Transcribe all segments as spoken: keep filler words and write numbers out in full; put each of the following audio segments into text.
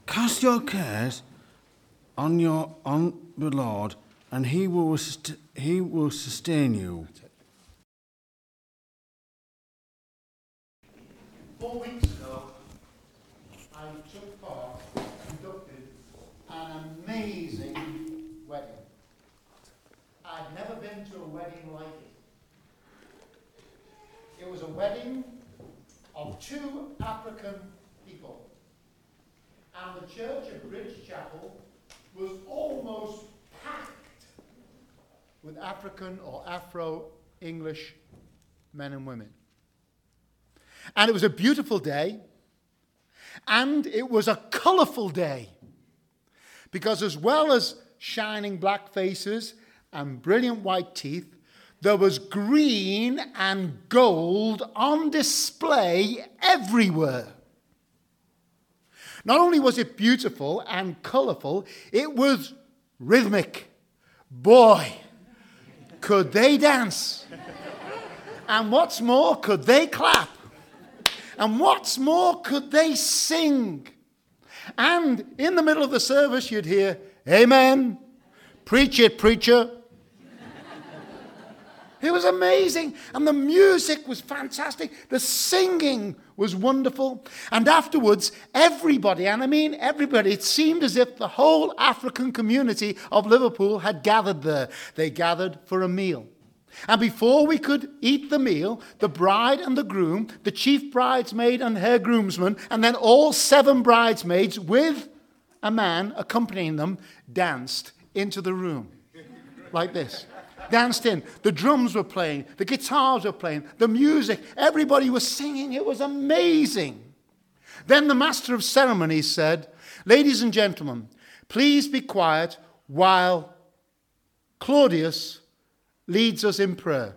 Cast your cares on your on the Lord, and he will sust- he will sustain you. Four weeks ago, I took part, conducted an amazing wedding. I'd never been to a wedding like it. It was a wedding of two African people. And the church at Bridge Chapel was almost packed with African or Afro-English men and women. And it was a beautiful day, and it was a colourful day, because as well as shining black faces and brilliant white teeth, there was green and gold on display everywhere. Not only was it beautiful and colourful, it was rhythmic. Boy, could they dance. And what's more, could they clap. And what's more, could they sing. And in the middle of the service, you'd hear, "Amen, preach it, preacher." It was amazing. And the music was fantastic. The singing was wonderful. And afterwards, everybody, and I mean everybody, it seemed as if the whole African community of Liverpool had gathered there. They gathered for a meal. And before we could eat the meal, the bride and the groom, the chief bridesmaid and her groomsman, and then all seven bridesmaids with a man accompanying them, danced into the room. Like this. Danced in. The drums were playing. The guitars were playing. The music. Everybody was singing. It was amazing. Then the master of ceremonies said, "Ladies and gentlemen, please be quiet while Claudius leads us in prayer."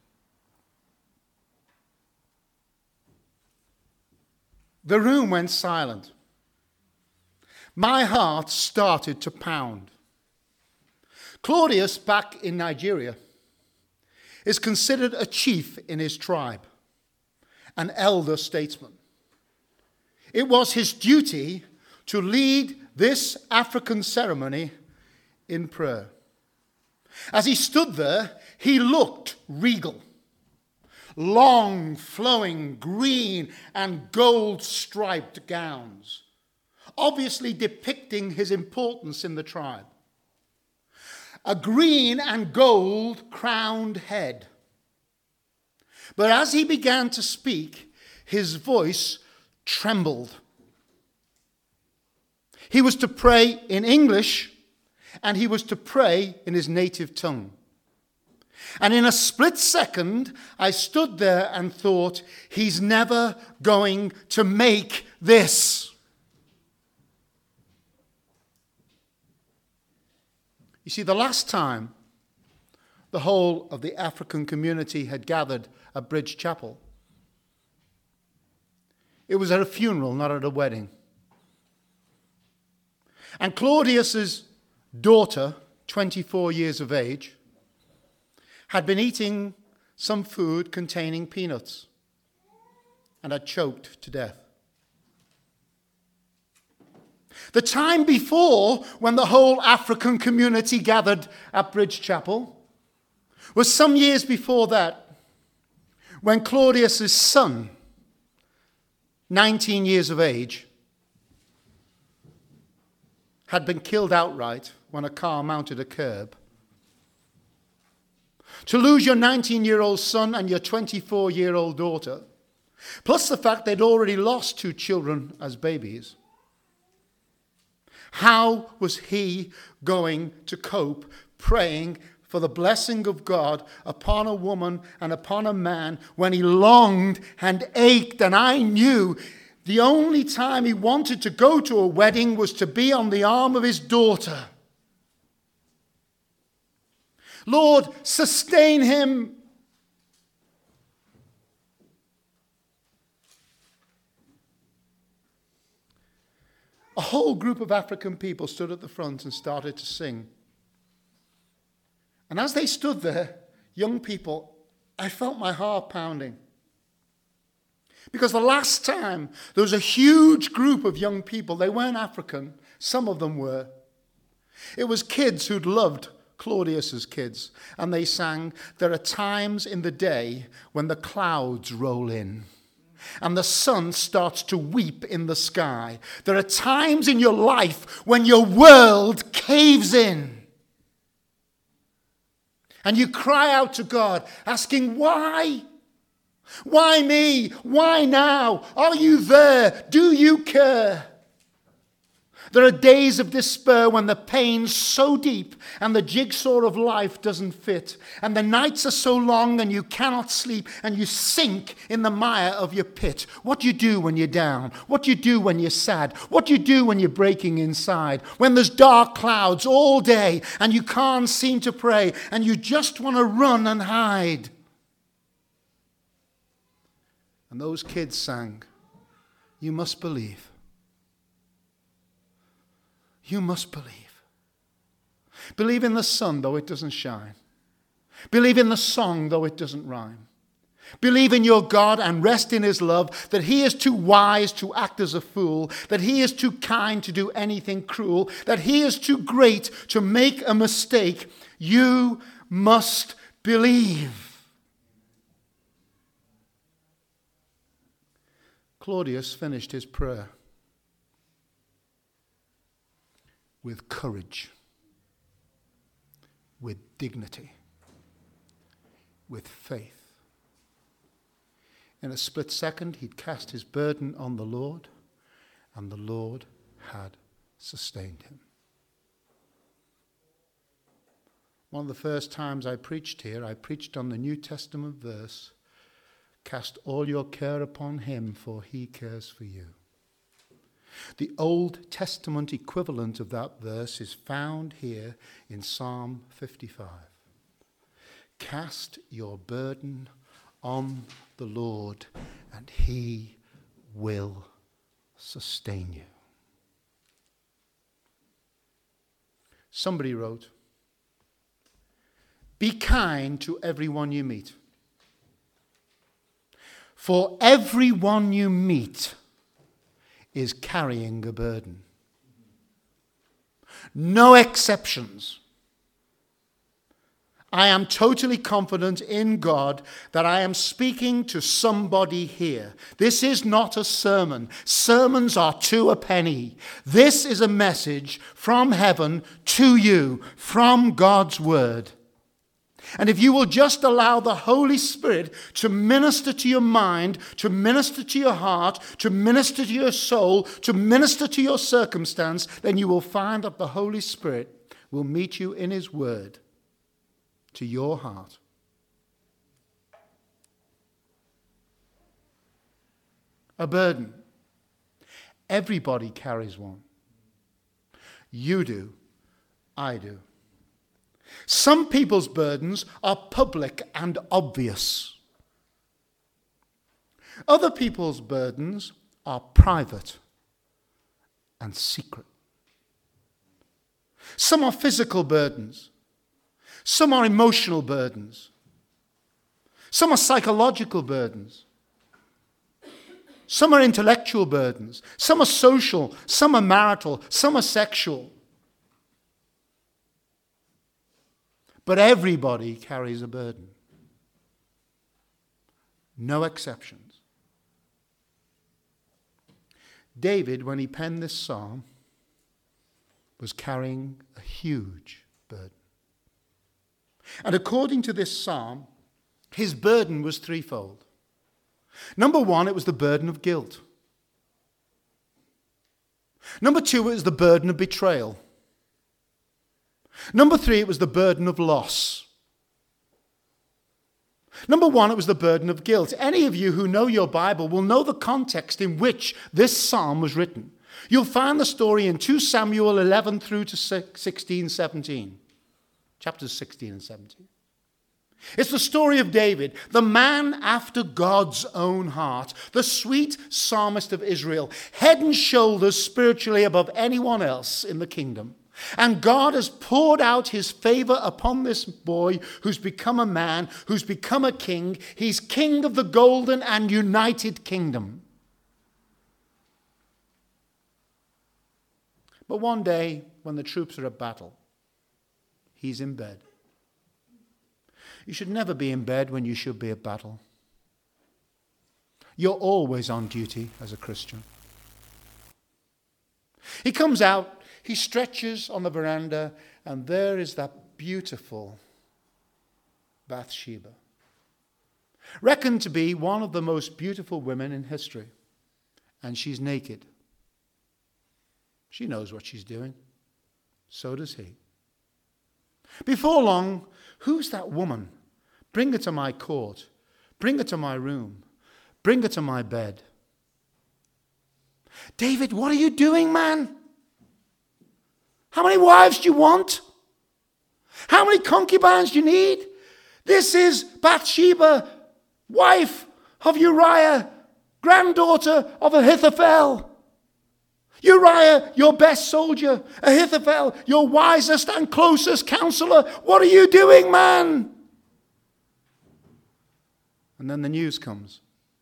The room went silent. My heart started to pound. Claudius, back in Nigeria, is considered a chief in his tribe, an elder statesman. It was his duty to lead this African ceremony in prayer. As he stood there, he looked regal. Long, flowing, green and gold-striped gowns, obviously depicting his importance in the tribe. A green and gold crowned head. But as he began to speak, his voice trembled. He was to pray in English, and he was to pray in his native tongue. And in a split second, I stood there and thought, he's never going to make this. You see, the last time the whole of the African community had gathered at Bridge Chapel, it was at a funeral, not at a wedding. And Claudius's daughter, twenty-four years of age, had been eating some food containing peanuts and had choked to death. The time before, when the whole African community gathered at Bridge Chapel, was some years before that, when Claudius's son, nineteen years of age, had been killed outright when a car mounted a curb. To lose your nineteen-year-old son and your twenty-four-year-old daughter, plus the fact they'd already lost two children as babies, how was he going to cope praying for the blessing of God upon a woman and upon a man when he longed and ached? And I knew the only time he wanted to go to a wedding was to be on the arm of his daughter. Lord, sustain him. A whole group of African people stood at the front and started to sing. And as they stood there, young people, I felt my heart pounding. Because the last time there was a huge group of young people, they weren't African, some of them were. It was kids who'd loved Claudius's kids, and they sang, "There are times in the day when the clouds roll in and the sun starts to weep in the sky. There are times in your life when your world caves in. And you cry out to God, asking, why? Why me? Why now? Are you there? Do you care? There are days of despair when the pain's so deep and the jigsaw of life doesn't fit. And the nights are so long and you cannot sleep and you sink in the mire of your pit. What do you do when you're down? What do you do when you're sad? What do you do when you're breaking inside? When there's dark clouds all day and you can't seem to pray and you just want to run and hide. And those kids sang, "You must believe. You must believe. Believe in the sun, though it doesn't shine. Believe in the song, though it doesn't rhyme. Believe in your God and rest in his love, that he is too wise to act as a fool, that he is too kind to do anything cruel, that he is too great to make a mistake. You must believe." Claudius finished his prayer with courage, with dignity, with faith. In a split second, he'd cast his burden on the Lord, and the Lord had sustained him. One of the first times I preached here, I preached on the New Testament verse, "Cast all your care upon him, for he cares for you." The Old Testament equivalent of that verse is found here in Psalm fifty-five. Cast your burden on the Lord, and he will sustain you. Somebody wrote, "Be kind to everyone you meet. For everyone you meet is carrying a burden. No exceptions. I am totally confident in God that I am speaking to somebody here. This is not a sermon. Sermons are two a penny. This is a message from heaven to you, from God's word. And if you will just allow the Holy Spirit to minister to your mind, to minister to your heart, to minister to your soul, to minister to your circumstance, then you will find that the Holy Spirit will meet you in his word to your heart. A burden. Everybody carries one. You do. I do. Some people's burdens are public and obvious. Other people's burdens are private and secret. Some are physical burdens. Some are emotional burdens. Some are psychological burdens. Some are intellectual burdens. Some are social. Some are marital. Some are sexual. But everybody carries a burden. No exceptions. David, when he penned this psalm, was carrying a huge burden. And according to this psalm, his burden was threefold. Number one, it was the burden of guilt. Number two, it was the burden of betrayal. Number three, it was the burden of loss. Number one, it was the burden of guilt. Any of you who know your Bible will know the context in which this psalm was written. You'll find the story in Second Samuel eleven through to sixteen, seventeen. Chapters sixteen and seventeen. It's the story of David, the man after God's own heart, the sweet psalmist of Israel, head and shoulders spiritually above anyone else in the kingdom. And God has poured out his favor upon this boy who's become a man, who's become a king. He's king of the golden and united kingdom. But one day, when the troops are at battle, he's in bed. You should never be in bed when you should be at battle. You're always on duty as a Christian. He comes out, he stretches on the veranda, and there is that beautiful Bathsheba, reckoned to be one of the most beautiful women in history. And she's naked. She knows what she's doing. So does he. Before long, who's that woman? Bring her to my court. Bring her to my room. Bring her to my bed. David, what are you doing, man? How many wives do you want? How many concubines do you need? This is Bathsheba, wife of Uriah, granddaughter of Ahithophel. Uriah, your best soldier. Ahithophel, your wisest and closest counselor. What are you doing, man? And then the news comes.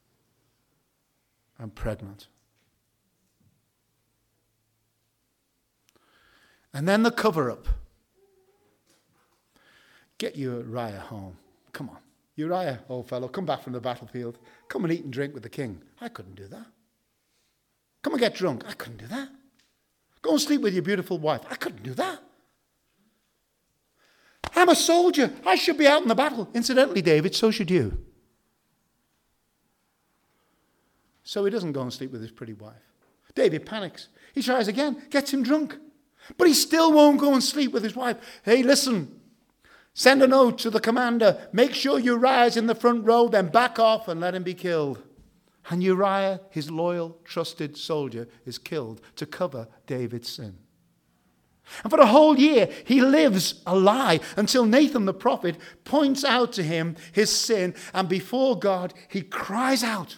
I'm pregnant. And then the cover-up. Get Uriah home. Come on. Uriah, old fellow, come back from the battlefield. Come and eat and drink with the king. I couldn't do that. Come and get drunk. I couldn't do that. Go and sleep with your beautiful wife. I couldn't do that. I'm a soldier. I should be out in the battle. Incidentally, David, so should you. So he doesn't go and sleep with his pretty wife. David panics. He tries again, gets him drunk. But he still won't go and sleep with his wife. Hey, listen. Send a note to the commander. Make sure Uriah's in the front row, then back off and let him be killed. And Uriah, his loyal, trusted soldier, is killed to cover David's sin. And for a whole year, he lives a lie until Nathan the prophet points out to him his sin. And before God, he cries out.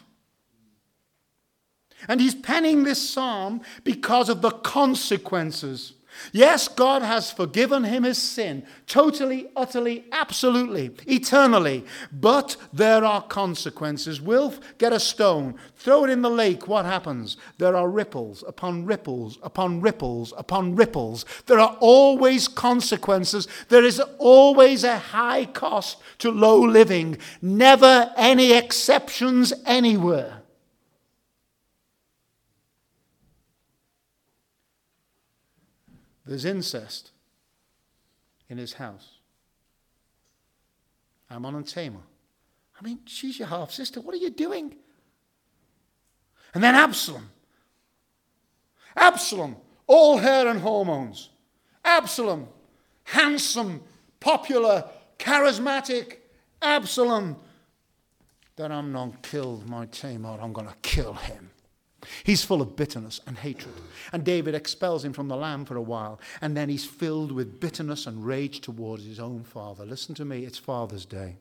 And he's penning this psalm because of the consequences. Yes, God has forgiven him his sin, totally, utterly, absolutely, eternally. But there are consequences. Wilf, get a stone, throw it in the lake. What happens? There are ripples upon ripples upon ripples upon ripples. There are always consequences. There is always a high cost to low living. Never any exceptions anywhere. There's incest in his house. Amnon and Tamar. I mean, she's your half-sister. What are you doing? And then Absalom. Absalom, all hair and hormones. Absalom, handsome, popular, charismatic. Absalom. Then Amnon killed my Tamar. I'm going to kill him. He's full of bitterness and hatred. And David expels him from the land for a while. And then he's filled with bitterness and rage towards his own father. Listen to me, it's Father's Day.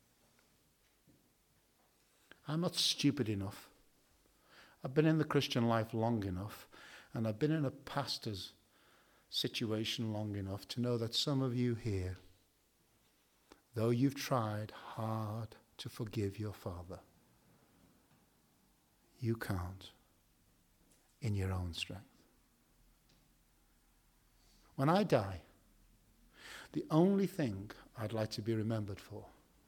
I'm not stupid enough. I've been in the Christian life long enough. And I've been in a pastor's situation long enough to know that some of you here, though you've tried hard to forgive your father, you can't. In your own strength. When I die, the only thing I'd like to be remembered for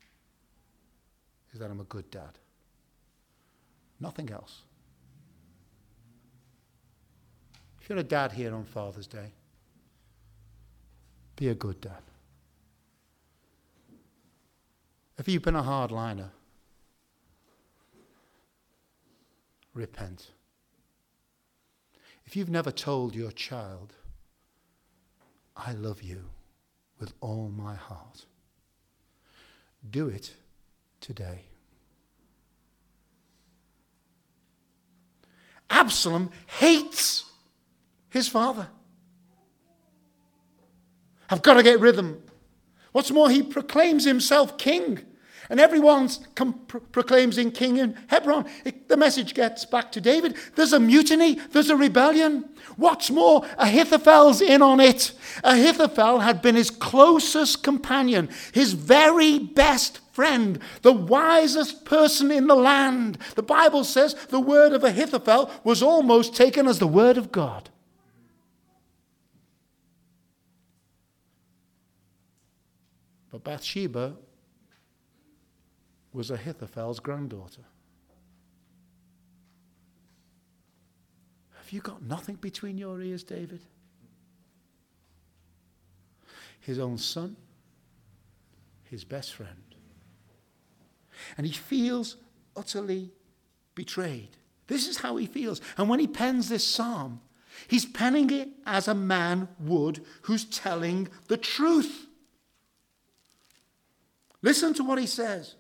is that I'm a good dad. Nothing else. If you're a dad here on Father's Day, be a good dad. If you've been a hardliner, repent. If you've never told your child, I love you with all my heart, do it today. Absalom hates his father. I've got to get rid of him. What's more, he proclaims himself king. And everyone com- pro- proclaims in King in Hebron. It, the message gets back to David. There's a mutiny. There's a rebellion. What's more, Ahithophel's in on it. Ahithophel had been his closest companion, his very best friend, the wisest person in the land. The Bible says the word of Ahithophel was almost taken as the word of God. But Bathsheba was Ahithophel's granddaughter. Have you got nothing between your ears, David? His own son, his best friend. And he feels utterly betrayed. This is how he feels. And when he pens this psalm, he's penning it as a man would who's telling the truth. Listen to what he says.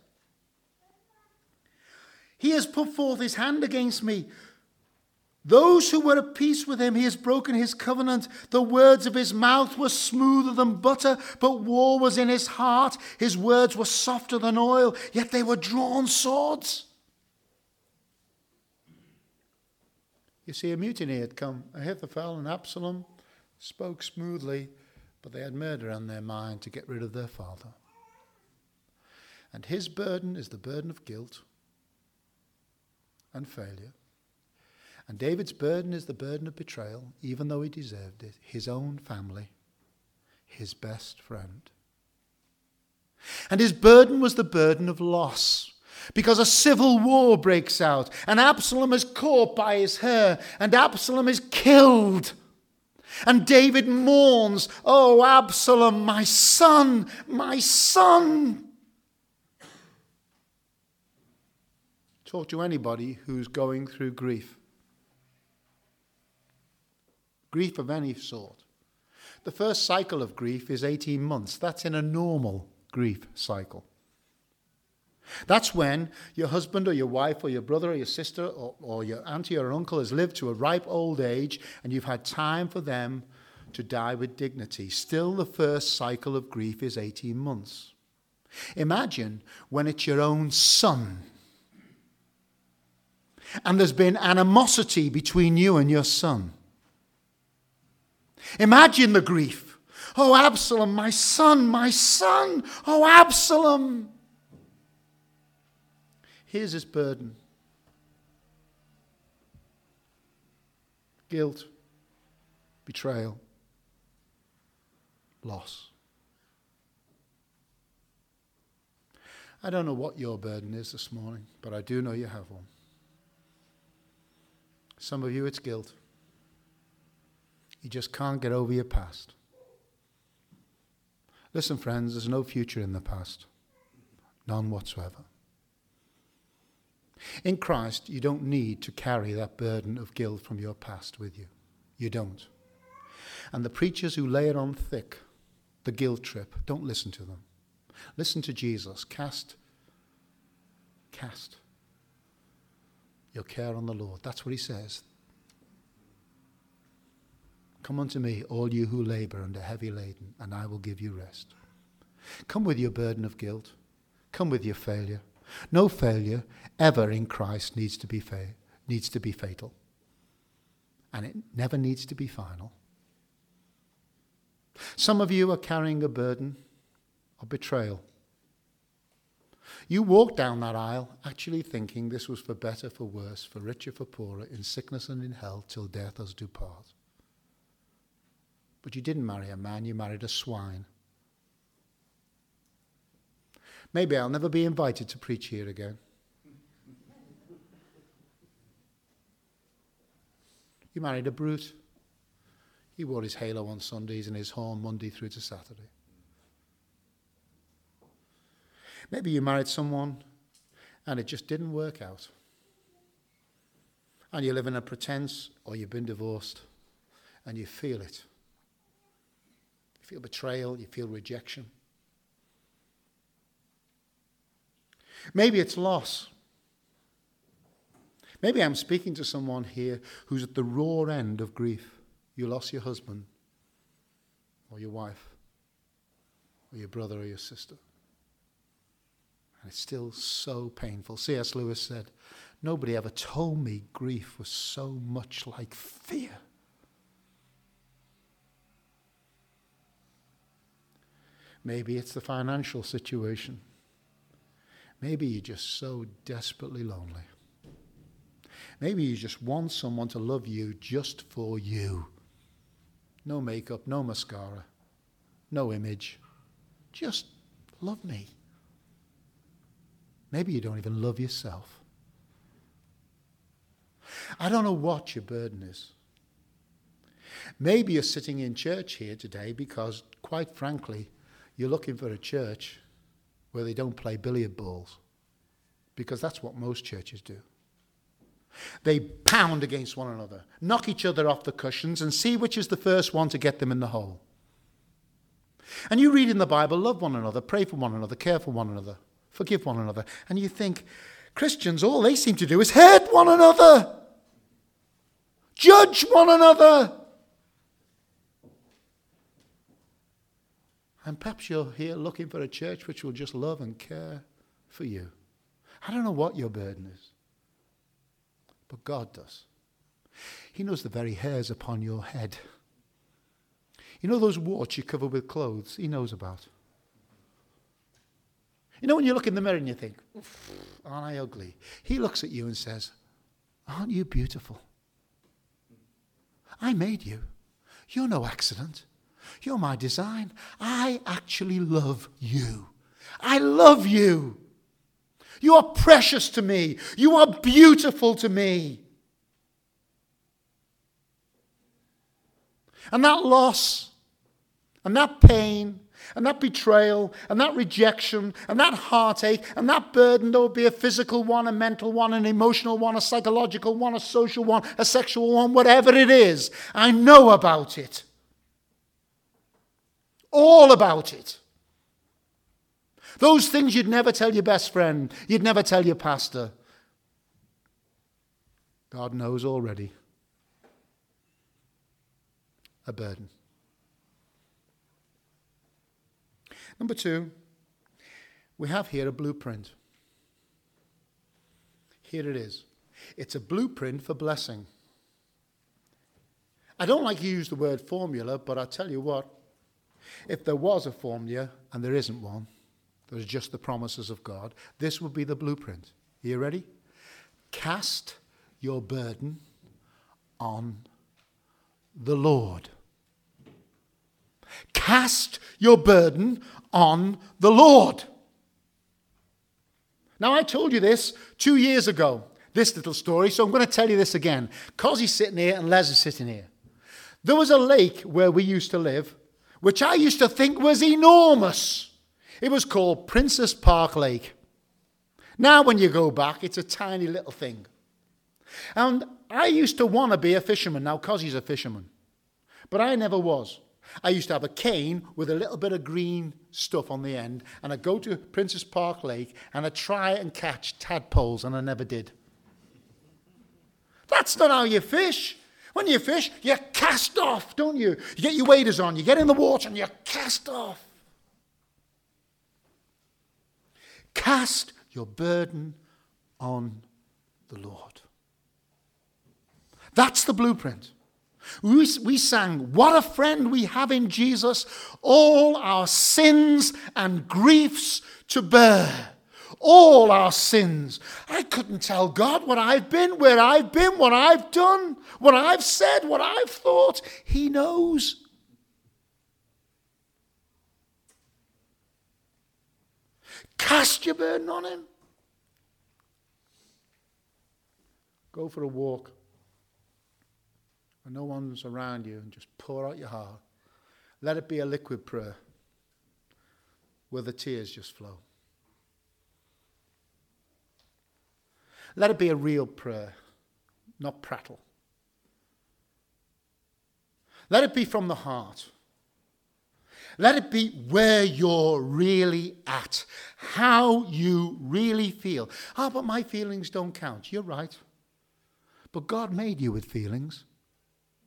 He has put forth his hand against me. Those who were at peace with him, he has broken his covenant. The words of his mouth were smoother than butter, but war was in his heart. His words were softer than oil, yet they were drawn swords. You see, a mutiny had come. Ahithophel and Absalom spoke smoothly, but they had murder on their mind to get rid of their father. And his burden is the burden of guilt and failure. And David's burden is the burden of betrayal, even though he deserved it. His own family, his best friend. And his burden was the burden of loss, because a civil war breaks out, and Absalom is caught by his hair, and Absalom is killed. And David mourns, "Oh, Absalom, my son, my son." Talk to anybody who's going through grief. Grief of any sort. The first cycle of grief is eighteen months. That's in a normal grief cycle. That's when your husband or your wife or your brother or your sister or, or your auntie or uncle has lived to a ripe old age and you've had time for them to die with dignity. Still, the first cycle of grief is eighteen months. Imagine when it's your own son and there's been animosity between you and your son. Imagine the grief. "Oh, Absalom, my son, my son. Oh, Absalom." Here's his burden. Guilt, betrayal, loss. I don't know what your burden is this morning, but I do know you have one. Some of you, it's guilt. You just can't get over your past. Listen, friends, there's no future in the past. None whatsoever. In Christ, you don't need to carry that burden of guilt from your past with you. You don't. And the preachers who lay it on thick, the guilt trip, don't listen to them. Listen to Jesus. Cast, cast your care on the Lord. That's what he says. "Come unto me, all you who labor and are heavy laden, and I will give you rest." Come with your burden of guilt. Come with your failure. No failure ever in Christ needs to be fa- needs to be fatal. And it never needs to be final. Some of you are carrying a burden of betrayal. You walked down that aisle actually thinking this was for better, for worse, for richer, for poorer, in sickness and in health, till death us do part. But you didn't marry a man, you married a swine. Maybe I'll never be invited to preach here again. You married a brute. He wore his halo on Sundays and his horn Monday through to Saturday. Maybe you married someone and it just didn't work out. And you live in a pretense, or you've been divorced, and you feel it. You feel betrayal, you feel rejection. Maybe it's loss. Maybe I'm speaking to someone here who's at the raw end of grief. You lost your husband, or your wife, or your brother or your sister. And it's still so painful. C S Lewis said, nobody ever told me grief was so much like fear. Maybe it's the financial situation. Maybe you're just so desperately lonely. Maybe you just want someone to love you just for you. No makeup, no mascara, no image. Just love me. Maybe you don't even love yourself. I don't know what your burden is. Maybe you're sitting in church here today because, quite frankly, you're looking for a church where they don't play billiard balls, because that's what most churches do. They pound against one another, knock each other off the cushions, and see which is the first one to get them in the hole. And you read in the Bible, love one another, pray for one another, care for one another, forgive one another. And you think, Christians, all they seem to do is hurt one another, judge one another. And perhaps you're here looking for a church which will just love and care for you. I don't know what your burden is, but God does. He knows the very hairs upon your head. You know those warts you cover with clothes? He knows about. You know when you look in the mirror and you think, aren't I ugly? He looks at you and says, aren't you beautiful? I made you. You're no accident. You're my design. I actually love you. I love you. You are precious to me. You are beautiful to me. And that loss, and that pain, and that betrayal, and that rejection, and that heartache, and that burden, there will be a physical one, a mental one, an emotional one, a psychological one, a social one, a sexual one, whatever it is. I know about it. All about it. Those things you'd never tell your best friend, you'd never tell your pastor. God knows already. A burden. Number two, we have here a blueprint. Here it is. It's a blueprint for blessing. I don't like to use the word formula, but I tell you what, if there was a formula, and there isn't one, there's just the promises of God, this would be the blueprint. Are you ready? Cast your burden on the Lord. Cast your burden on the Lord. Now, I told you this two years ago, this little story, so I'm going to tell you this again. Cosie's sitting here and Les is sitting here. There was a lake where we used to live, which I used to think was enormous. It was called Princess Park Lake. Now when you go back, it's a tiny little thing. And I used to want to be a fisherman. Now Cosie's a fisherman. But I never was. I used to have a cane with a little bit of green stuff on the end, and I'd go to Princess Park Lake and I'd try and catch tadpoles, and I never did. That's not how you fish. When you fish, you cast off, don't you? You get your waders on, you get in the water, and you cast off. Cast your burden on the Lord. That's the blueprint. We, we sang, what a friend we have in Jesus, all our sins and griefs to bear. All our sins. I couldn't tell God what I've been, where I've been, what I've done, what I've said, what I've thought. He knows. Cast your burden on him. Go for a walk when no one's around you and just pour out your heart. Let it be a liquid prayer where the tears just flow. Let it be a real prayer, not prattle. Let it be from the heart. Let it be where you're really at, how you really feel. Ah, but my feelings don't count. You're right. But God made you with feelings.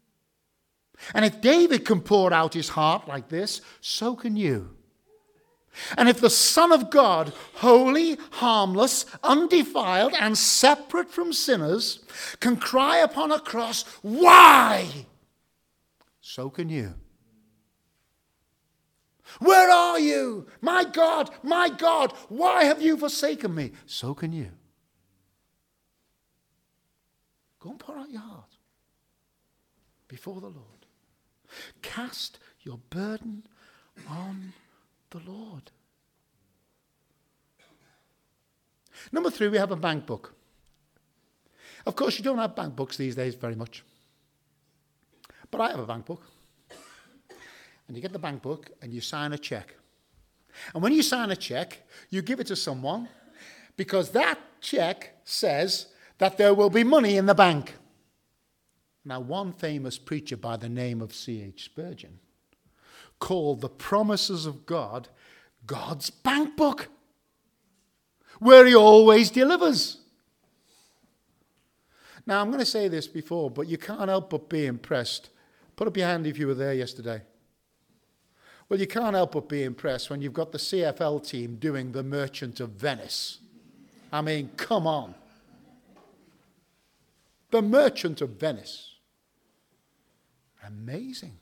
And if David can pour out his heart like this, so can you. And if the Son of God, holy, harmless, undefiled, and separate from sinners, can cry upon a cross, why? So can you. Where are you? My God, my God, why have you forsaken me? So can you. Go and pour out your heart before the Lord. Cast your burden on the Lord. Number three, we have a bank book. Of course, you don't have bank books these days very much. But I have a bank book. And you get the bank book and you sign a check. And when you sign a check, you give it to someone because that check says that there will be money in the bank. Now, one famous preacher by the name of C H Spurgeon called the promises of God God's bank book, where he always delivers. Now, I'm going to say this before, but you can't help but be impressed. Put up your hand if you were there yesterday. Well, you can't help but be impressed when you've got the C F L team doing the Merchant of Venice. I mean, come on. The Merchant of Venice. Amazing.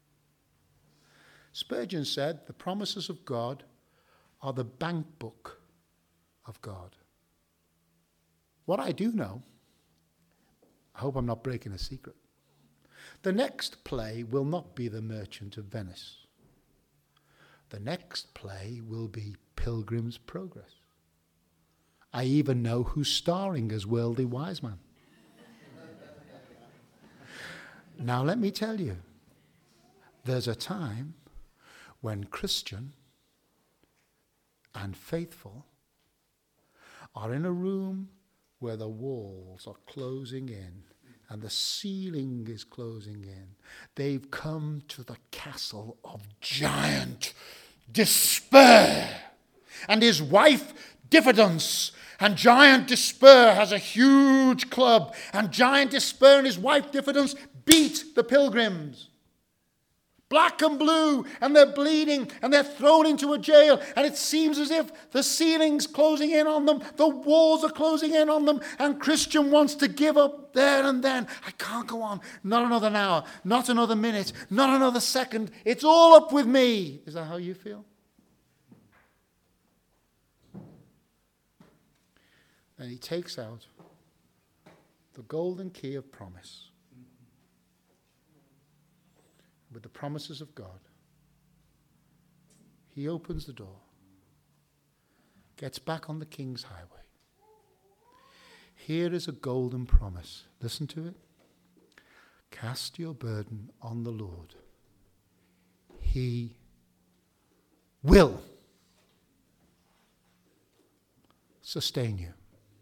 Spurgeon said the promises of God are the bank book of God. What I do know, I hope I'm not breaking a secret, the next play will not be The Merchant of Venice. The next play will be Pilgrim's Progress. I even know who's starring as Worldly Wiseman. Now let me tell you, there's a time when Christian and faithful are in a room where the walls are closing in and the ceiling is closing in. They've come to the castle of giant despair. And his wife, Diffidence, and giant despair has a huge club. And giant despair and his wife, Diffidence, beat the pilgrims. Black and blue, and they're bleeding, and they're thrown into a jail, and it seems as if the ceiling's closing in on them, the walls are closing in on them, and Christian wants to give up there and then. I can't go on. Not another hour, not another minute, not another second. It's all up with me. Is that how you feel? And he takes out the golden key of promise. With the promises of God, he opens the door, gets back on the King's Highway. Here is a golden promise. Listen to it. Cast your burden on the Lord. He will sustain you.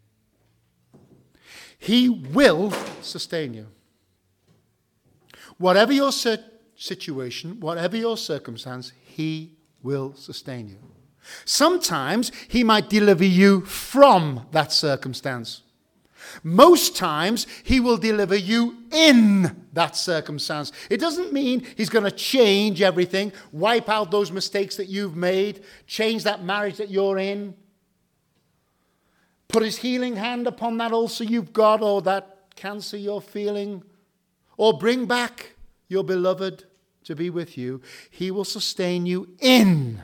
He will sustain you. Whatever your situation, situation, whatever your circumstance, he will sustain you. Sometimes he might deliver you from that circumstance. Most times he will deliver you in that circumstance. It doesn't mean he's going to change everything, wipe out those mistakes that you've made, change that marriage that you're in, put his healing hand upon that ulcer you've got or that cancer you're feeling, or bring back your beloved to be with you. He will sustain you in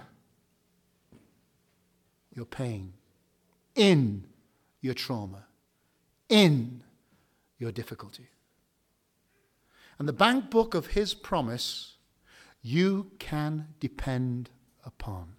your pain, in your trauma, in your difficulty. And the bank book of his promise, you can depend upon.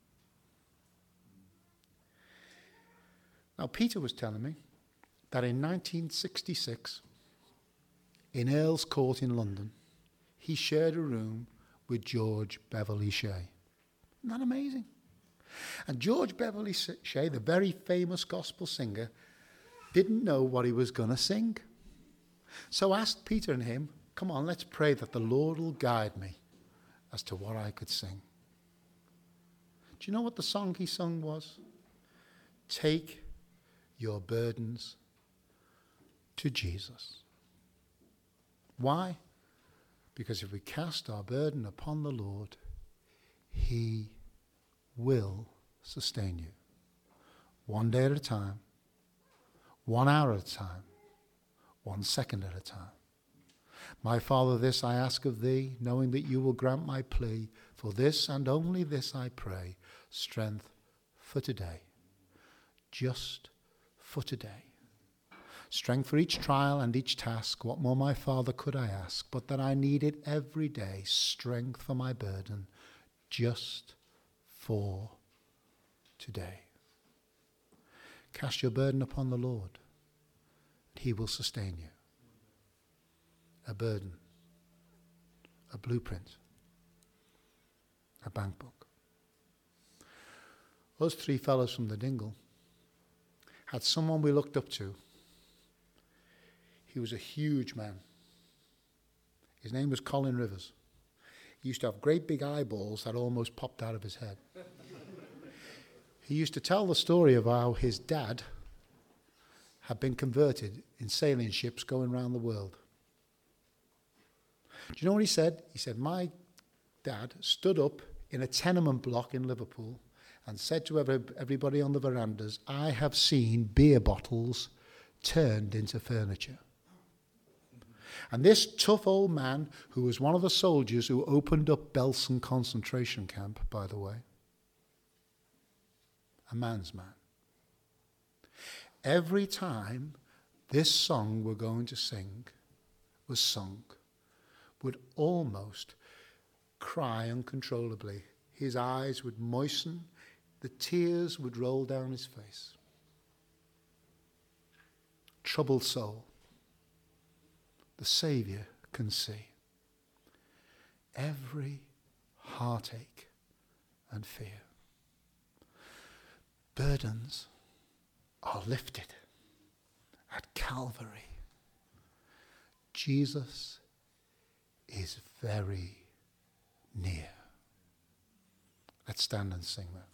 Now, Peter was telling me that in nineteen sixty-six, in Earl's Court in London, he shared a room with George Beverly Shea. Isn't that amazing? And George Beverly Shea, the very famous gospel singer, didn't know what he was going to sing. So asked Peter and him, come on, let's pray that the Lord will guide me as to what I could sing. Do you know what the song he sung was? Take your burdens to Jesus. Why? Because if we cast our burden upon the Lord, he will sustain you. One day at a time, one hour at a time, one second at a time. My Father, this I ask of thee, knowing that you will grant my plea. For this and only this I pray, strength for today, just for today. Strength for each trial and each task. What more, my Father, could I ask? But that I need it every day. Strength for my burden, just for today. Cast your burden upon the Lord, and he will sustain you. A burden, a blueprint, a bank book. Those three fellows from the dingle had someone we looked up to. He was a huge man. His name was Colin Rivers. He used to have great big eyeballs that almost popped out of his head. He used to tell the story of how his dad had been converted in sailing ships going around the world. Do you know what he said? He said, my dad stood up in a tenement block in Liverpool and said to every, everybody on the verandas, I have seen beer bottles turned into furniture. And this tough old man, who was one of the soldiers who opened up Belsen concentration camp, by the way, a man's man. Every time this song we're going to sing was sung, would almost cry uncontrollably. His eyes would moisten, the tears would roll down his face. Troubled soul, the Saviour can see every heartache and fear. Burdens are lifted at Calvary. Jesus is very near. Let's stand and sing that.